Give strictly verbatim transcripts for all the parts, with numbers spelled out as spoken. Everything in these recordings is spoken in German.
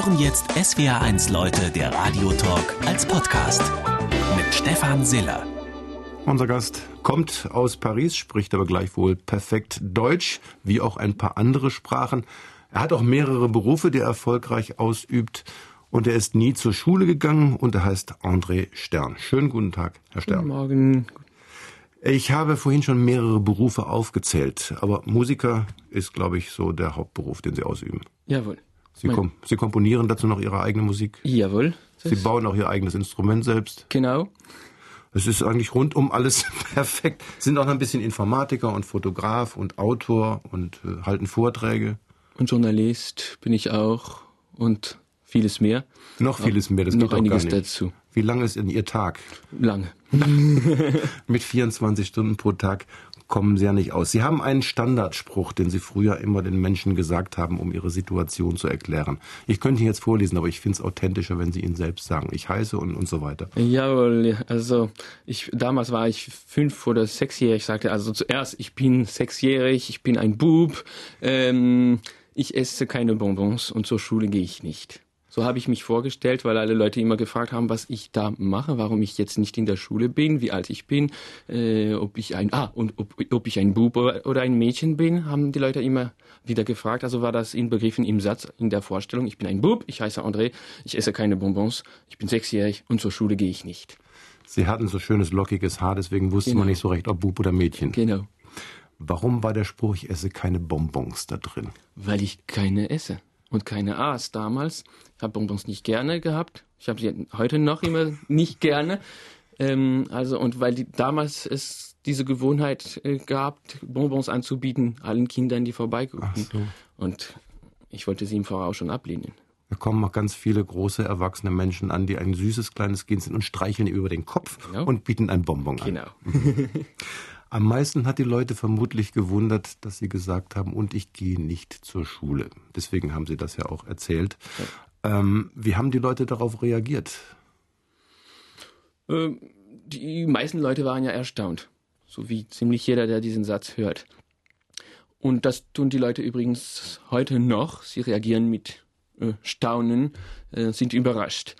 hören jetzt S W R eins Leute, der Radiotalk als Podcast mit Stefan Siller. Unser Gast kommt aus Paris, spricht aber gleichwohl perfekt Deutsch, wie auch ein paar andere Sprachen. Er hat auch mehrere Berufe, die er erfolgreich ausübt. Und er ist nie zur Schule gegangen und er heißt André Stern. Schönen guten Tag, Herr Stern. Guten Morgen. Ich habe vorhin schon mehrere Berufe aufgezählt, aber Musiker ist, glaube ich, so der Hauptberuf, den Sie ausüben. Jawohl. Sie, kom- Sie komponieren dazu noch Ihre eigene Musik? Jawohl. Sie bauen auch Ihr eigenes Instrument selbst? Genau. Es ist eigentlich rundum alles perfekt. Sie sind auch noch ein bisschen Informatiker und Fotograf und Autor und äh, halten Vorträge. Und Journalist bin ich auch und vieles mehr. Noch vieles mehr, das noch geht auch einiges gar nicht. dazu. Wie lange ist denn Ihr Tag? Lange. Mit vierundzwanzig Stunden pro Tag kommen Sie ja nicht aus. Sie haben einen Standardspruch, den Sie früher immer den Menschen gesagt haben, um ihre Situation zu erklären. Ich könnte ihn jetzt vorlesen, aber ich finde es authentischer, wenn Sie ihn selbst sagen. Ich heiße und, und so weiter. Jawohl, also ich damals war ich fünf oder sechsjährig, ich sagte also zuerst, ich bin sechsjährig, ich bin ein Bub, ähm, ich esse keine Bonbons und zur Schule gehe ich nicht. So habe ich mich vorgestellt, weil alle Leute immer gefragt haben, was ich da mache, warum ich jetzt nicht in der Schule bin, wie alt ich bin, äh, ob ich ein ah und ob, ob ich ein Bub oder ein Mädchen bin, haben die Leute immer wieder gefragt. Also war das inbegriffen im Satz, in der Vorstellung: Ich bin ein Bub, ich heiße André, ich esse keine Bonbons, ich bin sechsjährig und zur Schule gehe ich nicht. Sie hatten so schönes lockiges Haar, deswegen wusste Genau. man nicht so recht, ob Bub oder Mädchen. Genau. Warum war der Spruch, ich esse keine Bonbons da drin? Weil ich keine esse. Und keine aß damals. Ich habe Bonbons nicht gerne gehabt. Ich habe sie heute noch immer nicht gerne. Ähm, also und weil die, damals es diese Gewohnheit äh, gab, Bonbons anzubieten allen Kindern, die vorbeigucken. Ach so. Und ich wollte sie im Voraus schon ablehnen. Da kommen auch ganz viele große, erwachsene Menschen an, die ein süßes kleines Kind sind und streicheln ihm über den Kopf Genau. und bieten ein Bonbon an. Genau. Am meisten hat die Leute vermutlich gewundert, dass sie gesagt haben, und ich gehe nicht zur Schule. Deswegen haben sie das ja auch erzählt. Ja. Ähm, wie haben die Leute darauf reagiert? Ähm, die meisten Leute waren ja erstaunt. So wie ziemlich jeder, der diesen Satz hört. Und das tun die Leute übrigens heute noch. Sie reagieren mit äh, Staunen, äh, sind überrascht.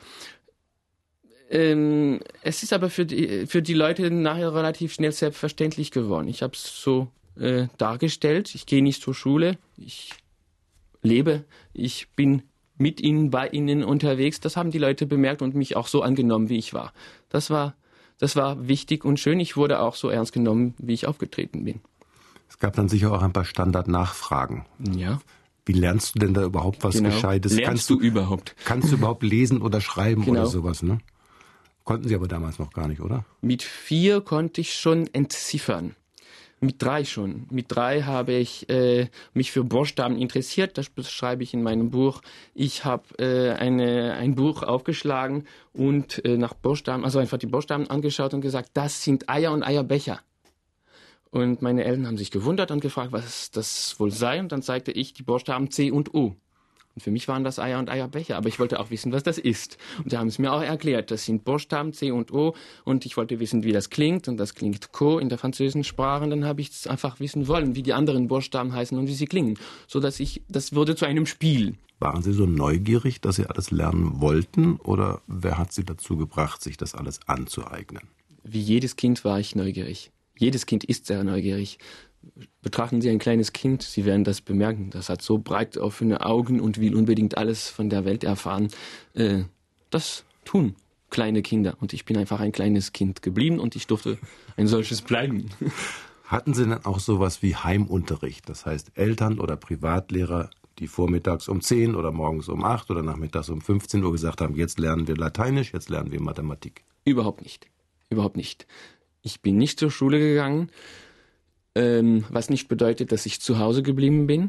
Ähm, es ist aber für die, für die Leute nachher relativ schnell selbstverständlich geworden. Ich habe es so äh, dargestellt. Ich gehe nicht zur Schule. Ich lebe. Ich bin mit ihnen, bei ihnen unterwegs. Das haben die Leute bemerkt und mich auch so angenommen, wie ich war. Das war, das war wichtig und schön. Ich wurde auch so ernst genommen, wie ich aufgetreten bin. Es gab dann sicher auch ein paar Standardnachfragen. Ja. Wie lernst du denn da überhaupt was Genau. Gescheites? Lernst kannst du überhaupt? Kannst du überhaupt lesen oder schreiben Genau. oder sowas, ne? Konnten Sie aber damals noch gar nicht, oder? Mit vier konnte ich schon entziffern. Mit drei schon. Mit drei habe ich äh, mich für Buchstaben interessiert. Das beschreibe ich in meinem Buch. Ich habe äh, eine, ein Buch aufgeschlagen und äh, nach Buchstaben, also einfach die Buchstaben angeschaut und gesagt, das sind Eier und Eierbecher. Und meine Eltern haben sich gewundert und gefragt, was das wohl sei. Und dann zeigte ich die Buchstaben C und U. Und für mich waren das Eier und Eierbecher, aber ich wollte auch wissen, was das ist. Und sie haben es mir auch erklärt. Das sind Buchstaben C und O und ich wollte wissen, wie das klingt. Und das klingt Co in der französischen Sprache. Und dann habe ich es einfach wissen wollen, wie die anderen Buchstaben heißen und wie sie klingen. So dass ich, das wurde zu einem Spiel. Waren Sie so neugierig, dass Sie alles lernen wollten? Oder wer hat Sie dazu gebracht, sich das alles anzueignen? Wie jedes Kind war ich neugierig. Jedes Kind ist sehr neugierig. Betrachten Sie ein kleines Kind, Sie werden das bemerken. Das hat so breit offene Augen und will unbedingt alles von der Welt erfahren. Äh, das tun kleine Kinder. Und ich bin einfach ein kleines Kind geblieben und ich durfte ein solches bleiben. Hatten Sie dann auch sowas wie Heimunterricht? Das heißt, Eltern oder Privatlehrer, die vormittags um zehn oder morgens um acht oder nachmittags um fünfzehn Uhr gesagt haben, jetzt lernen wir Lateinisch, jetzt lernen wir Mathematik? Überhaupt nicht. Überhaupt nicht. Ich bin nicht zur Schule gegangen. Ähm, was nicht bedeutet, dass ich zu Hause geblieben bin.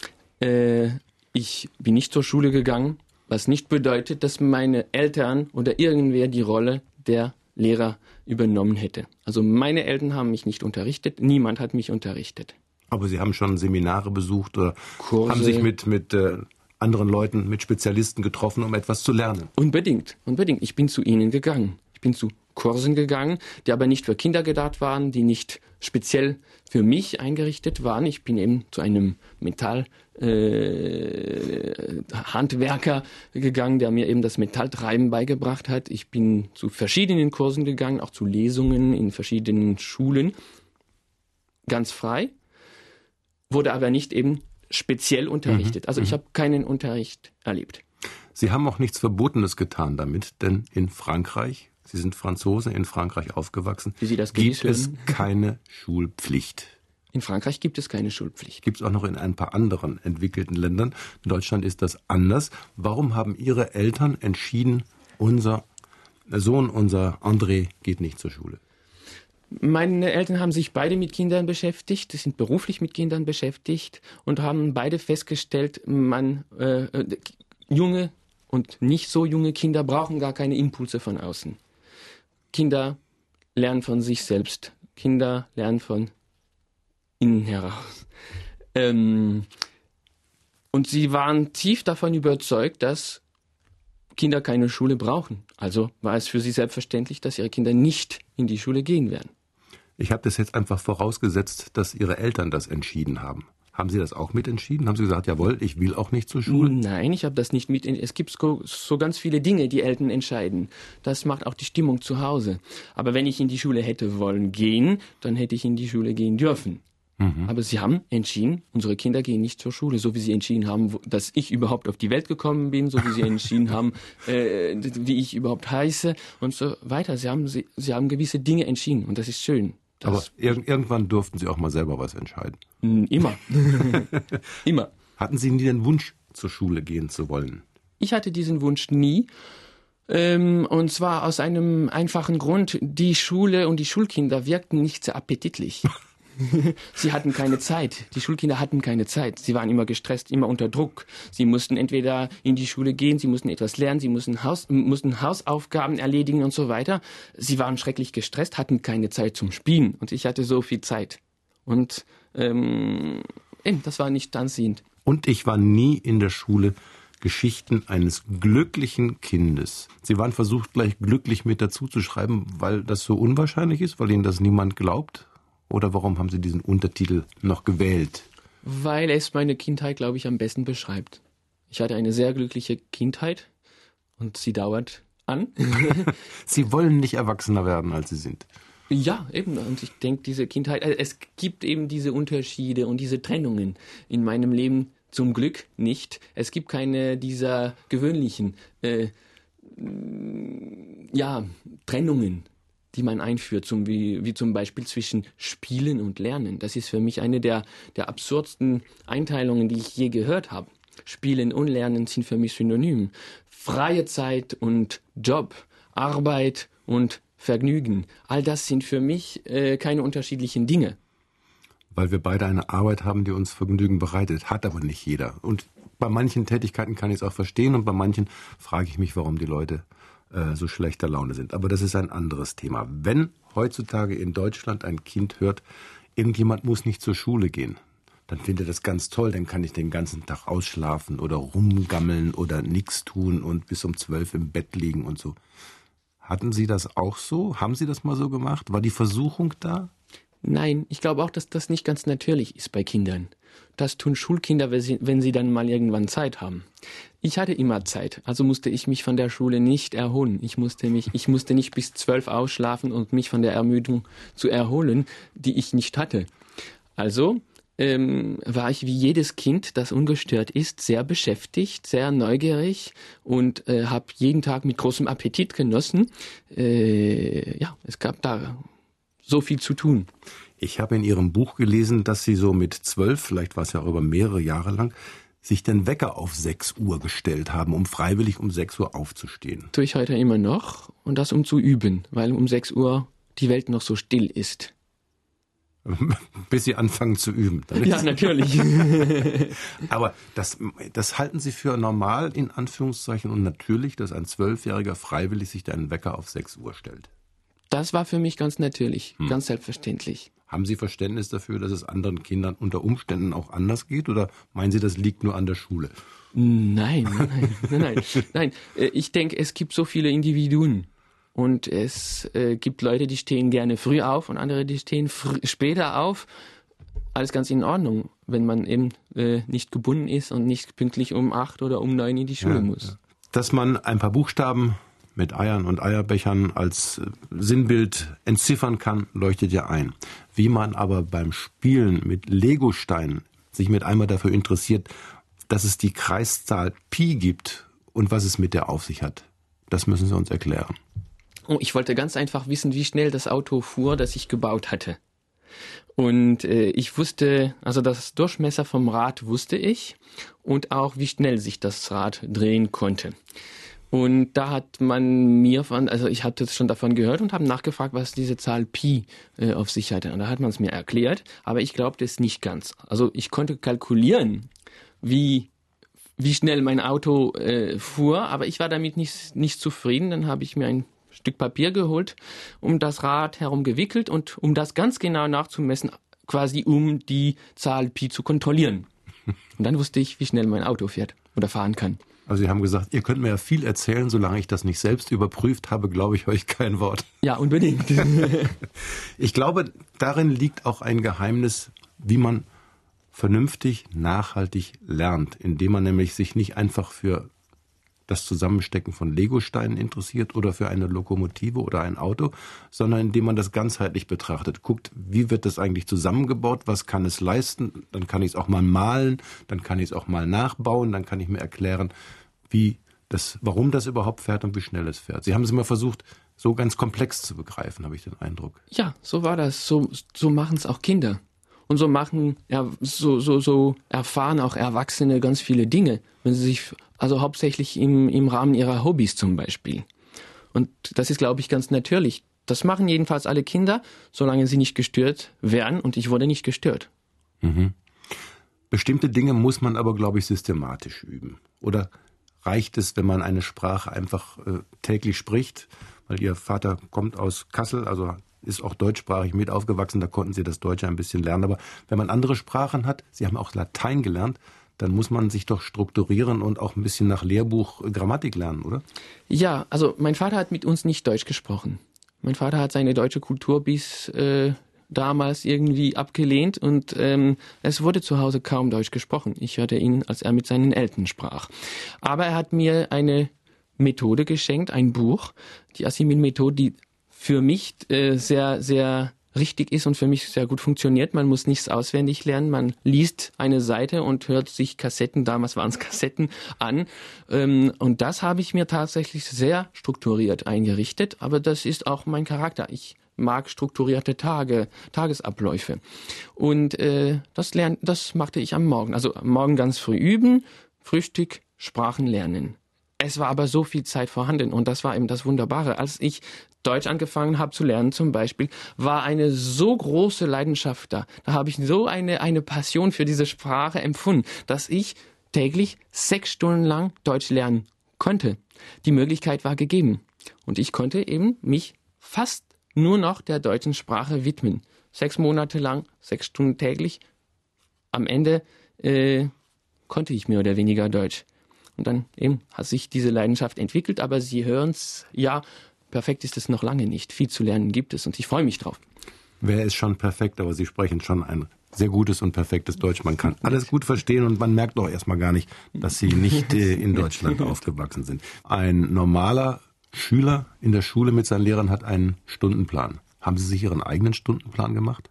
Äh, ich bin nicht zur Schule gegangen, was nicht bedeutet, dass meine Eltern oder irgendwer die Rolle der Lehrer übernommen hätte. Also meine Eltern haben mich nicht unterrichtet, niemand hat mich unterrichtet. Aber Sie haben schon Seminare besucht oder Kurse. haben sich mit, mit äh, anderen Leuten, mit Spezialisten getroffen, um etwas zu lernen? Unbedingt, unbedingt. Ich bin zu ihnen gegangen. Ich bin zu Kursen gegangen, die aber nicht für Kinder gedacht waren, die nicht speziell für mich eingerichtet waren. Ich bin eben zu einem Metallhandwerker äh, gegangen, der mir eben das Metalltreiben beigebracht hat. Ich bin zu verschiedenen Kursen gegangen, auch zu Lesungen in verschiedenen Schulen, ganz frei, wurde aber nicht eben speziell unterrichtet. Also ich habe keinen Unterricht erlebt. Sie haben auch nichts Verbotenes getan damit, denn in Frankreich, Sie sind Franzose, in Frankreich aufgewachsen, Wie Sie das gibt hören. es keine Schulpflicht. In Frankreich gibt es keine Schulpflicht. Gibt es auch noch in ein paar anderen entwickelten Ländern. In Deutschland ist das anders. Warum haben Ihre Eltern entschieden, unser Sohn, unser André, geht nicht zur Schule? Meine Eltern haben sich beide mit Kindern beschäftigt, sind beruflich mit Kindern beschäftigt und haben beide festgestellt, man äh, äh, junge und nicht so junge Kinder brauchen gar keine Impulse von außen. Kinder lernen von sich selbst. Kinder lernen von innen heraus. Ähm, und sie waren tief davon überzeugt, dass Kinder keine Schule brauchen. Also war es für sie selbstverständlich, dass ihre Kinder nicht in die Schule gehen werden. Ich habe das jetzt einfach vorausgesetzt, dass Ihre Eltern das entschieden haben. Haben Sie das auch mitentschieden? Haben Sie gesagt, jawohl, ich will auch nicht zur Schule? Nein, ich habe das nicht mit. Es gibt so, so ganz viele Dinge, die Eltern entscheiden. Das macht auch die Stimmung zu Hause. Aber wenn ich in die Schule hätte wollen gehen, dann hätte ich in die Schule gehen dürfen. Mhm. Aber sie haben entschieden, unsere Kinder gehen nicht zur Schule, so wie sie entschieden haben, dass ich überhaupt auf die Welt gekommen bin, so wie sie entschieden haben, äh, wie ich überhaupt heiße und so weiter. Sie haben, sie, sie haben gewisse Dinge entschieden und das ist schön. Das Aber ir- irgendwann durften Sie auch mal selber was entscheiden. Immer. Immer. Hatten Sie nie den Wunsch, zur Schule gehen zu wollen? Ich hatte diesen Wunsch nie. Ähm, und zwar aus einem einfachen Grund. Die Schule und die Schulkinder wirkten nicht sehr appetitlich. Sie hatten keine Zeit. Die Schulkinder hatten keine Zeit. Sie waren immer gestresst, immer unter Druck. Sie mussten entweder in die Schule gehen, sie mussten etwas lernen, sie mussten, Haus, mussten Hausaufgaben erledigen und so weiter. Sie waren schrecklich gestresst, hatten keine Zeit zum Spielen. Und ich hatte so viel Zeit. Und ähm, eben, das war nicht anziehend. Und ich war nie in der Schule. Geschichten eines glücklichen Kindes. Sie waren versucht, gleich glücklich mit dazu zu schreiben, weil das so unwahrscheinlich ist, weil Ihnen das niemand glaubt? Oder warum haben Sie diesen Untertitel noch gewählt? Weil es meine Kindheit, glaube ich, am besten beschreibt. Ich hatte eine sehr glückliche Kindheit und sie dauert an. Sie wollen nicht erwachsener werden, als Sie sind. Ja, eben. Und ich denke, diese Kindheit, also es gibt eben diese Unterschiede und diese Trennungen in meinem Leben zum Glück nicht. Es gibt keine dieser gewöhnlichen äh, ja, Trennungen, die man einführt, zum, wie, wie zum Beispiel zwischen Spielen und Lernen. Das ist für mich eine der, der absurdsten Einteilungen, die ich je gehört habe. Spielen und Lernen sind für mich synonym. Freie Zeit und Job, Arbeit und Vergnügen, all das sind für mich äh, keine unterschiedlichen Dinge. Weil wir beide eine Arbeit haben, die uns Vergnügen bereitet, hat aber nicht jeder. Und bei manchen Tätigkeiten kann ich es auch verstehen und bei manchen frage ich mich, warum die Leute so schlechter Laune sind. Aber das ist ein anderes Thema. Wenn heutzutage in Deutschland ein Kind hört, irgendjemand muss nicht zur Schule gehen, dann findet er das ganz toll, dann kann ich den ganzen Tag ausschlafen oder rumgammeln oder nichts tun und bis um zwölf im Bett liegen und so. Hatten Sie das auch so? Haben Sie das mal so gemacht? War die Versuchung da? Nein, ich glaube auch, dass das nicht ganz natürlich ist bei Kindern. Das tun Schulkinder, wenn sie, wenn sie dann mal irgendwann Zeit haben. Ich hatte immer Zeit, also musste ich mich von der Schule nicht erholen. Ich musste mich, ich musste nicht bis zwölf ausschlafen und mich von der Ermüdung zu erholen, die ich nicht hatte. Also ähm, war ich wie jedes Kind, das ungestört ist, sehr beschäftigt, sehr neugierig und äh, habe jeden Tag mit großem Appetit genossen. Äh, ja, es gab da so viel zu tun. Ich habe in Ihrem Buch gelesen, dass Sie so mit zwölf, vielleicht war es ja auch über mehrere Jahre lang, sich den Wecker auf sechs Uhr gestellt haben, um freiwillig um sechs Uhr aufzustehen. Tue ich heute immer noch und das um zu üben, weil um sechs Uhr die Welt noch so still ist. Bis Sie anfangen zu üben. Dann ja, natürlich. Aber das, das halten Sie für normal, in Anführungszeichen, und natürlich, dass ein Zwölfjähriger freiwillig sich einen Wecker auf sechs Uhr stellt? Das war für mich ganz natürlich, hm. ganz selbstverständlich. Haben Sie Verständnis dafür, dass es anderen Kindern unter Umständen auch anders geht? Oder meinen Sie, das liegt nur an der Schule? Nein, nein, nein, nein. nein. Ich denke, es gibt so viele Individuen. Und es äh, gibt Leute, die stehen gerne früh auf und andere, die stehen fr- später auf. Alles ganz in Ordnung, wenn man eben äh, nicht gebunden ist und nicht pünktlich um acht oder um neun in die Schule ja, muss. Ja. Dass man ein paar Buchstaben mit Eiern und Eierbechern als äh, Sinnbild entziffern kann, leuchtet ja ein. Wie man aber beim Spielen mit Legosteinen sich mit einmal dafür interessiert, dass es die Kreiszahl Pi gibt und was es mit der auf sich hat, das müssen Sie uns erklären. Oh, ich wollte ganz einfach wissen, wie schnell das Auto fuhr, das ich gebaut hatte. Und äh, ich wusste, also das Durchmesser vom Rad wusste ich und auch, wie schnell sich das Rad drehen konnte. Und da hat man mir von, also ich hatte schon davon gehört und habe nachgefragt, was diese Zahl Pi äh, auf sich hatte. Und da hat man es mir erklärt, aber ich glaubte es nicht ganz. Also ich konnte kalkulieren, wie wie schnell mein Auto äh, fuhr, aber ich war damit nicht nicht zufrieden. Dann habe ich mir ein Stück Papier geholt, um das Rad herum gewickelt und um das ganz genau nachzumessen, quasi um die Zahl Pi zu kontrollieren. Und dann wusste ich, wie schnell mein Auto fährt oder fahren kann. Also Sie haben gesagt, ihr könnt mir ja viel erzählen, solange ich das nicht selbst überprüft habe, glaube ich euch kein Wort. Ja, unbedingt. Ich glaube, darin liegt auch ein Geheimnis, wie man vernünftig, nachhaltig lernt, indem man nämlich sich nicht einfach für das Zusammenstecken von Legosteinen interessiert oder für eine Lokomotive oder ein Auto, sondern indem man das ganzheitlich betrachtet. Guckt, wie wird das eigentlich zusammengebaut, was kann es leisten, dann kann ich es auch mal malen, dann kann ich es auch mal nachbauen, dann kann ich mir erklären, wie das, warum das überhaupt fährt und wie schnell es fährt. Sie haben es immer versucht, so ganz komplex zu begreifen, habe ich den Eindruck. Ja, so war das. So, so machen es auch Kinder. Und so machen, ja, so, so, so erfahren auch Erwachsene ganz viele Dinge, wenn sie sich, also hauptsächlich im, im Rahmen ihrer Hobbys zum Beispiel. Und das ist, glaube ich, ganz natürlich. Das machen jedenfalls alle Kinder, solange sie nicht gestört werden. Und ich wurde nicht gestört. Mhm. Bestimmte Dinge muss man aber, glaube ich, systematisch üben. Oder reicht es, wenn man eine Sprache einfach äh, täglich spricht? Weil Ihr Vater kommt aus Kassel, also ist auch deutschsprachig mit aufgewachsen, da konnten Sie das Deutsche ein bisschen lernen. Aber wenn man andere Sprachen hat, Sie haben auch Latein gelernt, dann muss man sich doch strukturieren und auch ein bisschen nach Lehrbuch Grammatik lernen, oder? Ja, also mein Vater hat mit uns nicht Deutsch gesprochen. Mein Vater hat seine deutsche Kultur bis äh, damals irgendwie abgelehnt und ähm, es wurde zu Hause kaum Deutsch gesprochen. Ich hörte ihn, als er mit seinen Eltern sprach. Aber er hat mir eine Methode geschenkt, ein Buch, die Assimil-Methode, die für mich äh, sehr, sehr richtig ist und für mich sehr gut funktioniert. Man muss nichts auswendig lernen. Man liest eine Seite und hört sich Kassetten, damals waren es Kassetten, an. Ähm, und das habe ich mir tatsächlich sehr strukturiert eingerichtet. Aber das ist auch mein Charakter. Ich mag strukturierte Tage, Tagesabläufe. Und äh, das, lern, das machte ich am Morgen. Also am Morgen ganz früh üben, Frühstück, Sprachen lernen. Es war aber so viel Zeit vorhanden und das war eben das Wunderbare. Als ich Deutsch angefangen habe zu lernen zum Beispiel, war eine so große Leidenschaft da. Da habe ich so eine, eine Passion für diese Sprache empfunden, dass ich täglich sechs Stunden lang Deutsch lernen konnte. Die Möglichkeit war gegeben. Und ich konnte eben mich fast nur noch der deutschen Sprache widmen. Sechs Monate lang, sechs Stunden täglich. Am Ende äh, konnte ich mehr oder weniger Deutsch. Und dann eben hat sich diese Leidenschaft entwickelt, aber Sie hören es, ja, perfekt ist es noch lange nicht. Viel zu lernen gibt es und ich freue mich drauf. Wer ist schon perfekt, aber Sie sprechen schon ein sehr gutes und perfektes Deutsch. Man kann alles gut verstehen und man merkt auch erstmal gar nicht, dass Sie nicht äh, in Deutschland aufgewachsen sind. Ein normaler Schüler in der Schule mit seinen Lehrern hat einen Stundenplan. Haben Sie sich Ihren eigenen Stundenplan gemacht?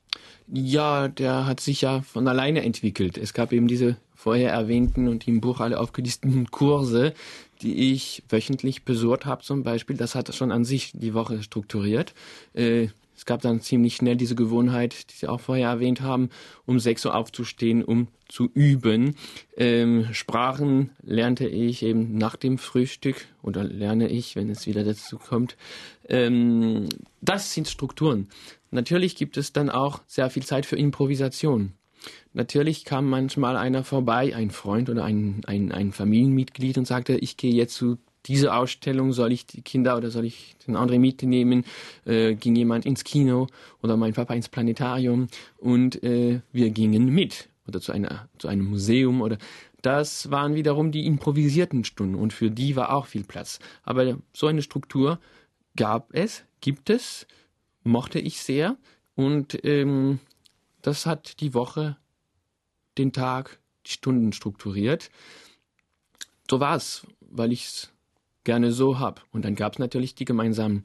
Ja, der hat sich ja von alleine entwickelt. Es gab eben diese vorher erwähnten und im Buch alle aufgelisteten Kurse, die ich wöchentlich besucht habe zum Beispiel. Das hat schon an sich die Woche strukturiert. Äh, es gab dann ziemlich schnell diese Gewohnheit, die Sie auch vorher erwähnt haben, um sechs Uhr aufzustehen, um zu üben. Ähm, Sprachen lernte ich eben nach dem Frühstück oder lerne ich, wenn es wieder dazu kommt. Ähm, das sind Strukturen. Natürlich gibt es dann auch sehr viel Zeit für Improvisation. Natürlich kam manchmal einer vorbei, ein Freund oder ein, ein, ein Familienmitglied und sagte, ich gehe jetzt zu dieser Ausstellung, soll ich die Kinder oder soll ich den anderen mitnehmen? Äh, ging jemand ins Kino oder mein Papa ins Planetarium und äh, wir gingen mit oder zu, einer, zu einem Museum oder das waren wiederum die improvisierten Stunden und für die war auch viel Platz. Aber so eine Struktur, gab es, gibt es, mochte ich sehr. Und ähm, das hat die Woche, den Tag, die Stunden strukturiert. So war es, weil ich es gerne so habe. Und dann gab es natürlich die gemeinsamen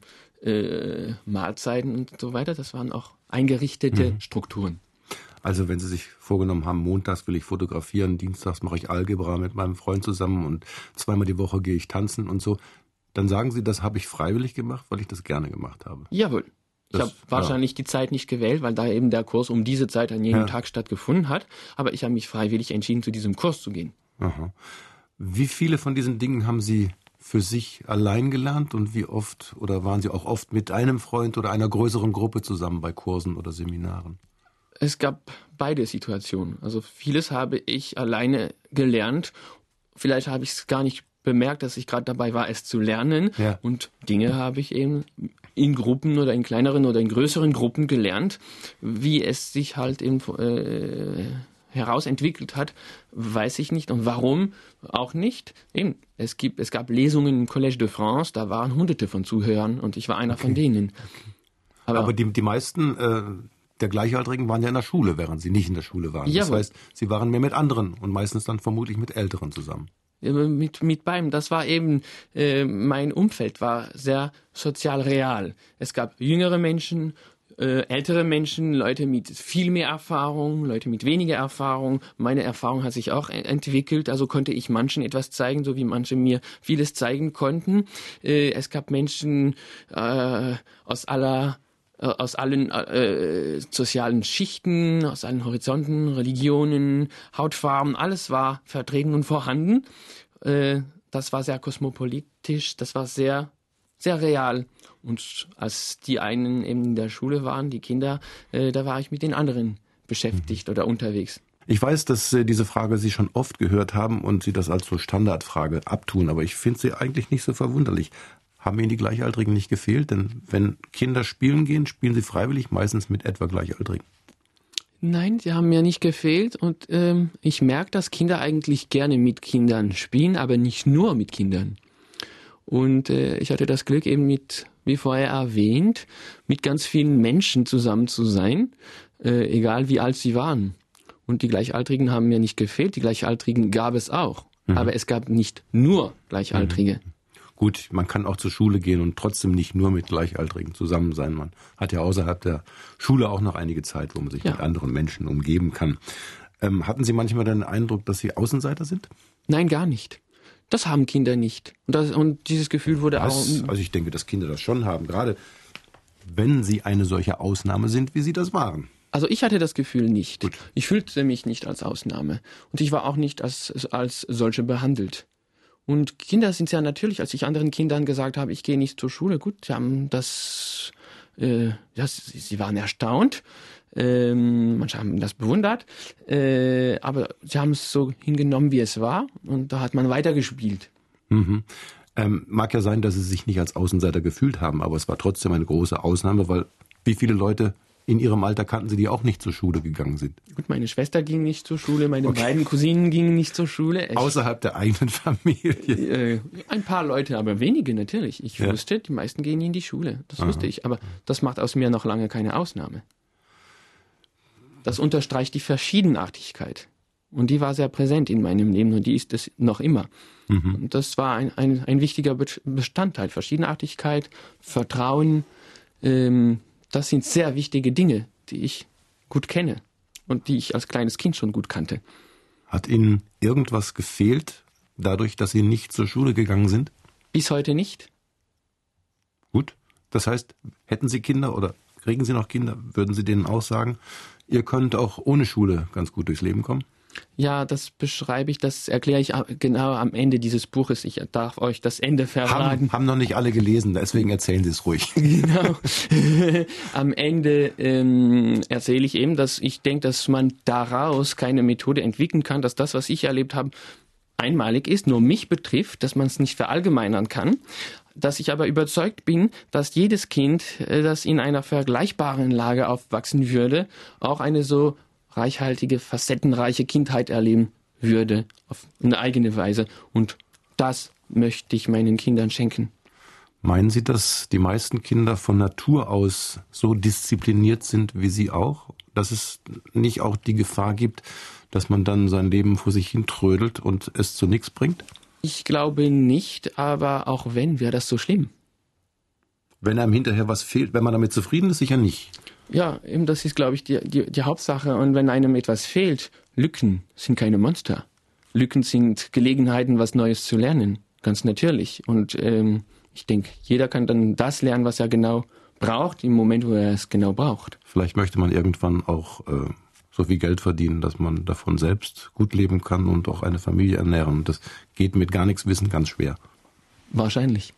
äh, Mahlzeiten und so weiter. Das waren auch eingerichtete mhm. Strukturen. Also wenn Sie sich vorgenommen haben, montags will ich fotografieren, dienstags mache ich Algebra mit meinem Freund zusammen und zweimal die Woche gehe ich tanzen und so, dann sagen Sie, das habe ich freiwillig gemacht, weil ich das gerne gemacht habe. Jawohl. Ich habe wahrscheinlich ja. die Zeit nicht gewählt, weil da eben der Kurs um diese Zeit an jedem ja. Tag stattgefunden hat. Aber ich habe mich freiwillig entschieden, zu diesem Kurs zu gehen. Aha. Wie viele von diesen Dingen haben Sie für sich allein gelernt und wie oft oder waren Sie auch oft mit einem Freund oder einer größeren Gruppe zusammen bei Kursen oder Seminaren? Es gab beide Situationen. Also vieles habe ich alleine gelernt. Vielleicht habe ich es gar nicht bemerkt, dass ich gerade dabei war, es zu lernen. Ja. Und Dinge habe ich eben in Gruppen oder in kleineren oder in größeren Gruppen gelernt. Wie es sich halt eben äh, herausentwickelt hat, weiß ich nicht. Und warum auch nicht. Eben, es gibt, es gab Lesungen im Collège de France, da waren Hunderte von Zuhörern und ich war einer okay. von denen. Okay. Aber, Aber die, die meisten äh, der Gleichaltrigen waren ja in der Schule, während sie nicht in der Schule waren. Jawohl. Das heißt, sie waren mehr mit anderen und meistens dann vermutlich mit Älteren zusammen. Mit, mit beiden. Das war eben, äh, mein Umfeld war sehr sozial real. Es gab jüngere Menschen, äh, ältere Menschen, Leute mit viel mehr Erfahrung, Leute mit weniger Erfahrung. Meine Erfahrung hat sich auch entwickelt, also konnte ich manchen etwas zeigen, so wie manche mir vieles zeigen konnten. Äh, es gab Menschen äh, aus aller aus allen äh, sozialen Schichten, aus allen Horizonten, Religionen, Hautfarben, alles war vertreten und vorhanden. Äh, das war sehr kosmopolitisch, das war sehr, sehr real. Und als die einen eben in der Schule waren, die Kinder, äh, da war ich mit den anderen beschäftigt oder unterwegs. Ich weiß, dass äh, diese Frage Sie schon oft gehört haben und Sie das als so Standardfrage abtun, aber ich finde sie eigentlich nicht so verwunderlich. Haben Ihnen die Gleichaltrigen nicht gefehlt? Denn wenn Kinder spielen gehen, spielen sie freiwillig, meistens mit etwa Gleichaltrigen. Nein, sie haben mir nicht gefehlt. Und ähm, ich merke, dass Kinder eigentlich gerne mit Kindern spielen, aber nicht nur mit Kindern. Und äh, ich hatte das Glück, eben mit, wie vorher erwähnt, mit ganz vielen Menschen zusammen zu sein, äh, egal wie alt sie waren. Und die Gleichaltrigen haben mir nicht gefehlt. Die Gleichaltrigen gab es auch. Mhm. Aber es gab nicht nur Gleichaltrige. Mhm. Gut, man kann auch zur Schule gehen und trotzdem nicht nur mit Gleichaltrigen zusammen sein. Man hat ja außerhalb der Schule auch noch einige Zeit, wo man sich ja. mit anderen Menschen umgeben kann. Ähm, hatten Sie manchmal den Eindruck, dass Sie Außenseiter sind? Nein, gar nicht. Das haben Kinder nicht. Und, das, und dieses Gefühl wurde Was? auch... Also ich denke, dass Kinder das schon haben, gerade wenn sie eine solche Ausnahme sind, wie Sie das waren. Also ich hatte das Gefühl nicht. Gut. Ich fühlte mich nicht als Ausnahme. Und ich war auch nicht als, als solche behandelt. Und Kinder sind ja natürlich, als ich anderen Kindern gesagt habe, ich gehe nicht zur Schule, gut, sie haben das, äh, das sie waren erstaunt, ähm, manche haben das bewundert, äh, aber sie haben es so hingenommen, wie es war, und da hat man weitergespielt. Mhm. Ähm, mag ja sein, dass Sie sich nicht als Außenseiter gefühlt haben, aber es war trotzdem eine große Ausnahme, weil wie viele Leute in Ihrem Alter kannten Sie, die auch nicht zur Schule gegangen sind? Gut, meine Schwester ging nicht zur Schule, meine okay. beiden Cousinen gingen nicht zur Schule. Ich, Außerhalb der eigenen Familie? Äh, ein paar Leute, aber wenige natürlich. Ich ja. wusste, die meisten gehen in die Schule. Das Aha. wusste ich, aber das macht aus mir noch lange keine Ausnahme. Das unterstreicht die Verschiedenartigkeit. Und die war sehr präsent in meinem Leben und die ist es noch immer. Mhm. Und das war ein, ein, ein wichtiger Bestandteil. Verschiedenartigkeit, Vertrauen, ähm, das sind sehr wichtige Dinge, die ich gut kenne und die ich als kleines Kind schon gut kannte. Hat Ihnen irgendwas gefehlt, dadurch, dass Sie nicht zur Schule gegangen sind? Bis heute nicht. Gut, das heißt, hätten Sie Kinder oder kriegen Sie noch Kinder, würden Sie denen auch sagen, ihr könnt auch ohne Schule ganz gut durchs Leben kommen? Ja, das beschreibe ich, das erkläre ich genau am Ende dieses Buches. Ich darf euch das Ende verraten. Haben, haben noch nicht alle gelesen, deswegen erzählen Sie es ruhig. Genau. Am Ende ähm, erzähle ich eben, dass ich denke, dass man daraus keine Methode entwickeln kann, dass das, was ich erlebt habe, einmalig ist, nur mich betrifft, dass man es nicht verallgemeinern kann. Dass ich aber überzeugt bin, dass jedes Kind, das in einer vergleichbaren Lage aufwachsen würde, auch eine so reichhaltige, facettenreiche Kindheit erleben würde, auf eine eigene Weise. Und das möchte ich meinen Kindern schenken. Meinen Sie, dass die meisten Kinder von Natur aus so diszipliniert sind wie Sie auch? Dass es nicht auch die Gefahr gibt, dass man dann sein Leben vor sich hin trödelt und es zu nichts bringt? Ich glaube nicht, aber auch wenn, wäre das so schlimm. Wenn einem hinterher was fehlt, wenn man damit zufrieden ist, sicher nicht. Ja, eben das ist, glaube ich, die, die, die Hauptsache. Und wenn einem etwas fehlt, Lücken sind keine Monster. Lücken sind Gelegenheiten, was Neues zu lernen. Ganz natürlich. Und ähm, ich denke, jeder kann dann das lernen, was er genau braucht, im Moment, wo er es genau braucht. Vielleicht möchte man irgendwann auch äh, so viel Geld verdienen, dass man davon selbst gut leben kann und auch eine Familie ernähren. Das geht mit gar nichts Wissen ganz schwer. Wahrscheinlich.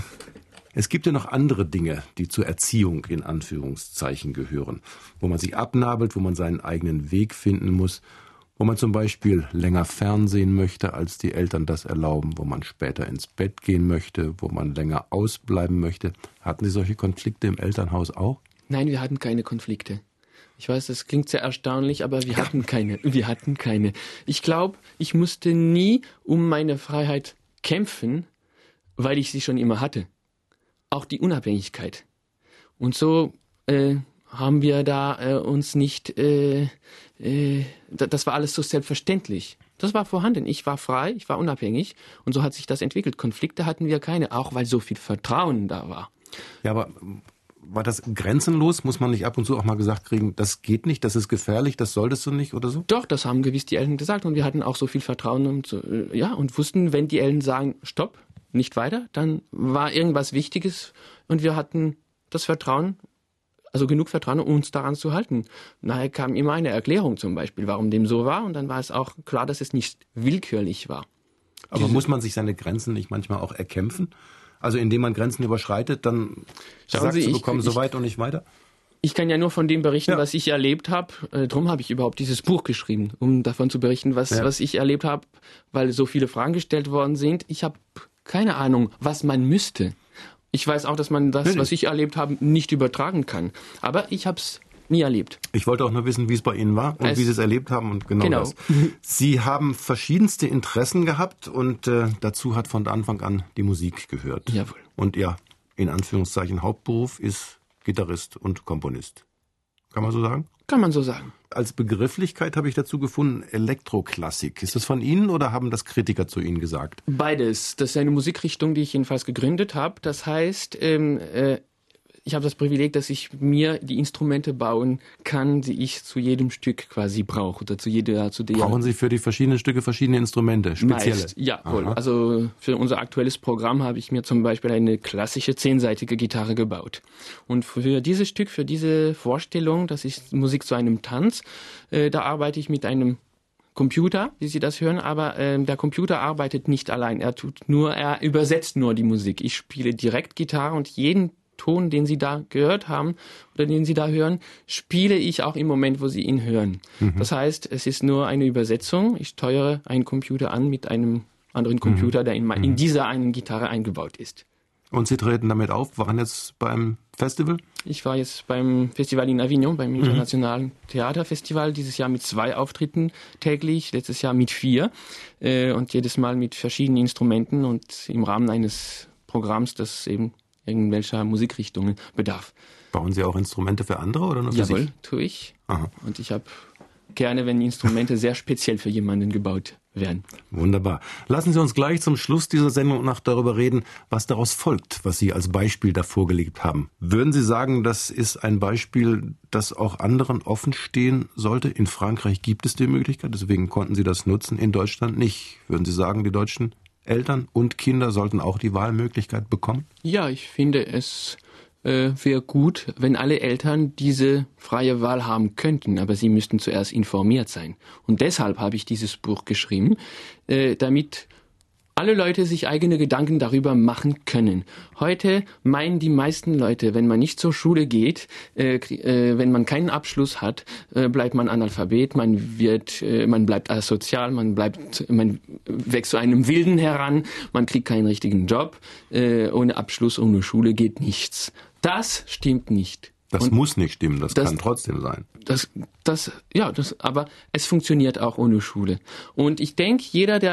Es gibt ja noch andere Dinge, die zur Erziehung in Anführungszeichen gehören, wo man sich abnabelt, wo man seinen eigenen Weg finden muss, wo man zum Beispiel länger fernsehen möchte, als die Eltern das erlauben, wo man später ins Bett gehen möchte, wo man länger ausbleiben möchte. Hatten Sie solche Konflikte im Elternhaus auch? Nein, wir hatten keine Konflikte. Ich weiß, das klingt sehr erstaunlich, aber wir hatten keine. Wir hatten keine. Ich glaube, ich musste nie um meine Freiheit kämpfen, weil ich sie schon immer hatte. Auch die Unabhängigkeit. Und so äh, haben wir da äh, uns nicht, äh, äh, das war alles so selbstverständlich. Das war vorhanden. Ich war frei, ich war unabhängig und so hat sich das entwickelt. Konflikte hatten wir keine, auch weil so viel Vertrauen da war. Ja, aber war das grenzenlos? Muss man nicht ab und zu auch mal gesagt kriegen, das geht nicht, das ist gefährlich, das solltest du nicht oder so? Doch, das haben gewiss die Eltern gesagt und wir hatten auch so viel Vertrauen und so, äh, ja, und wussten, wenn die Eltern sagen, stopp, nicht weiter, dann war irgendwas Wichtiges und wir hatten das Vertrauen, also genug Vertrauen, um uns daran zu halten. Nachher kam immer eine Erklärung zum Beispiel, warum dem so war und dann war es auch klar, dass es nicht willkürlich war. Aber Diese, muss man sich seine Grenzen nicht manchmal auch erkämpfen? Also indem man Grenzen überschreitet, dann gesagt zu bekommen, so weit und nicht weiter? Ich kann ja nur von dem berichten, ja. was ich erlebt habe. Äh, drum habe ich überhaupt dieses Buch geschrieben, um davon zu berichten, was, ja. was ich erlebt habe, weil so viele Fragen gestellt worden sind. Ich habe keine Ahnung, was man müsste. Ich weiß auch, dass man das, nee, was ich erlebt habe, nicht übertragen kann. Aber ich habe es nie erlebt. Ich wollte auch nur wissen, wie es bei Ihnen war und es, wie Sie es erlebt haben und genau, genau. das. Sie haben verschiedenste Interessen gehabt und äh, dazu hat von Anfang an die Musik gehört. Jawohl. Und Ihr, in Anführungszeichen, Hauptberuf ist Gitarrist und Komponist. Kann man so sagen? Kann man so sagen. Als Begrifflichkeit habe ich dazu gefunden, Elektroklassik. Ist das von Ihnen oder haben das Kritiker zu Ihnen gesagt? Beides. Das ist eine Musikrichtung, die ich jedenfalls gegründet habe. Das heißt, ähm, äh, ich habe das Privileg, dass ich mir die Instrumente bauen kann, die ich zu jedem Stück quasi brauche. Oder zu jeder, zu der Brauchen Sie für die verschiedenen Stücke verschiedene Instrumente, spezielle? Meist, ja, wohl. Also für unser aktuelles Programm habe ich mir zum Beispiel eine klassische zehnseitige Gitarre gebaut. Und für dieses Stück, für diese Vorstellung, das ist Musik zu einem Tanz, äh, da arbeite ich mit einem Computer, wie Sie das hören, aber äh, der Computer arbeitet nicht allein. Er tut nur, er übersetzt nur die Musik. Ich spiele direkt Gitarre und jeden Ton, den Sie da gehört haben oder den Sie da hören, spiele ich auch im Moment, wo Sie ihn hören. Mhm. Das heißt, es ist nur eine Übersetzung. Ich steuere einen Computer an mit einem anderen Computer, mhm. der in, mhm. in dieser einen Gitarre eingebaut ist. Und Sie treten damit auf, waren jetzt beim Festival? Ich war jetzt beim Festival in Avignon, beim Internationalen mhm. Theaterfestival, dieses Jahr mit zwei Auftritten täglich, letztes Jahr mit vier äh, und jedes Mal mit verschiedenen Instrumenten und im Rahmen eines Programms, das eben irgendwelcher Musikrichtungen bedarf. Bauen Sie auch Instrumente für andere oder nur für Jawohl, sich? Jawohl, tue ich. Aha. Und ich habe gerne, wenn Instrumente sehr speziell für jemanden gebaut werden. Wunderbar. Lassen Sie uns gleich zum Schluss dieser Sendung noch darüber reden, was daraus folgt, was Sie als Beispiel da vorgelegt haben. Würden Sie sagen, das ist ein Beispiel, das auch anderen offen stehen sollte? In Frankreich gibt es die Möglichkeit, deswegen konnten Sie das nutzen, in Deutschland nicht. Würden Sie sagen, die Deutschen Eltern und Kinder sollten auch die Wahlmöglichkeit bekommen? Ja, ich finde es äh, wäre gut, wenn alle Eltern diese freie Wahl haben könnten, aber sie müssten zuerst informiert sein. Und deshalb habe ich dieses Buch geschrieben, äh, damit alle Leute sich eigene Gedanken darüber machen können. Heute meinen die meisten Leute, wenn man nicht zur Schule geht, äh, äh, wenn man keinen Abschluss hat, äh, bleibt man Analphabet, man wird, äh, man bleibt asozial, man bleibt, man wächst zu einem Wilden heran, man kriegt keinen richtigen Job, äh, ohne Abschluss, ohne Schule geht nichts. Das stimmt nicht. Das Und muss nicht stimmen, das, das kann trotzdem sein. Das, das, ja, das, aber es funktioniert auch ohne Schule. Und ich denke, jeder, der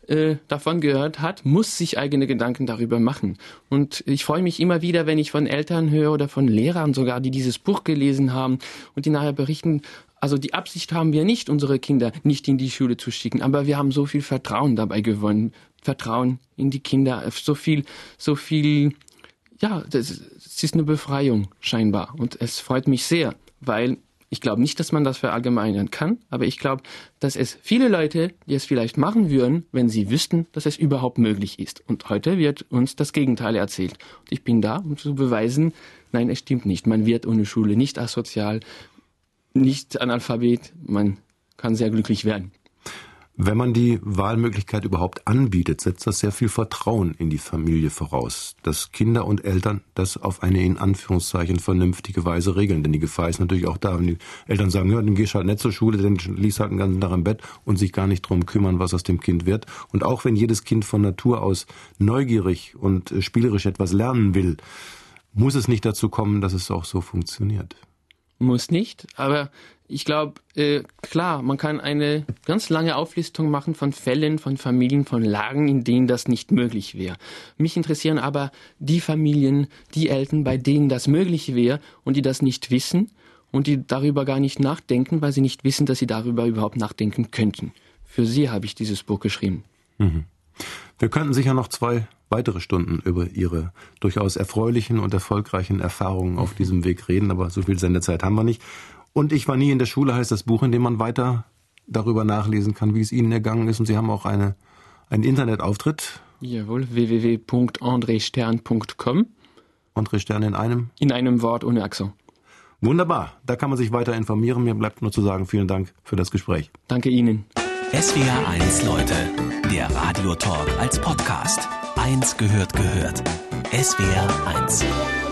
äh, davon gehört hat, muss sich eigene Gedanken darüber machen. Und ich freue mich immer wieder, wenn ich von Eltern höre oder von Lehrern sogar, die dieses Buch gelesen haben und die nachher berichten, also die Absicht haben wir nicht, unsere Kinder nicht in die Schule zu schicken, aber wir haben so viel Vertrauen dabei gewonnen. Vertrauen in die Kinder, so viel, so viel, ja, das, das ist eine Befreiung scheinbar. Und es freut mich sehr, weil ich glaube nicht, dass man das verallgemeinern kann, aber ich glaube, dass es viele Leute, die es vielleicht machen würden, wenn sie wüssten, dass es überhaupt möglich ist. Und heute wird uns das Gegenteil erzählt. Und ich bin da, um zu beweisen, nein, es stimmt nicht. Man wird ohne Schule nicht asozial, nicht Analphabet, man kann sehr glücklich werden. Wenn man die Wahlmöglichkeit überhaupt anbietet, setzt das sehr viel Vertrauen in die Familie voraus, dass Kinder und Eltern das auf eine in Anführungszeichen vernünftige Weise regeln. Denn die Gefahr ist natürlich auch da, wenn die Eltern sagen, ja, dann gehst halt nicht zur Schule, dann liegst halt den ganzen Tag im Bett und sich gar nicht drum kümmern, was aus dem Kind wird. Und auch wenn jedes Kind von Natur aus neugierig und spielerisch etwas lernen will, muss es nicht dazu kommen, dass es auch so funktioniert. Muss nicht, aber ich glaube, äh, klar, man kann eine ganz lange Auflistung machen von Fällen, von Familien, von Lagen, in denen das nicht möglich wäre. Mich interessieren aber die Familien, die Eltern, bei denen das möglich wäre und die das nicht wissen und die darüber gar nicht nachdenken, weil sie nicht wissen, dass sie darüber überhaupt nachdenken könnten. Für sie habe ich dieses Buch geschrieben. Mhm. Wir könnten sicher noch zwei weitere Stunden über Ihre durchaus erfreulichen und erfolgreichen Erfahrungen auf diesem Weg reden, aber so viel Sendezeit haben wir nicht. Und ich war nie in der Schule heißt das Buch, in dem man weiter darüber nachlesen kann, wie es Ihnen ergangen ist. Und Sie haben auch eine, einen Internetauftritt. Jawohl, w w w punkt andre stern punkt com. Andre Stern in einem? In einem Wort ohne Akzent. Wunderbar, da kann man sich weiter informieren. Mir bleibt nur zu sagen, vielen Dank für das Gespräch. Danke Ihnen. S W R eins Leute, der Radiotalk als Podcast. Eins gehört gehört. S W R eins.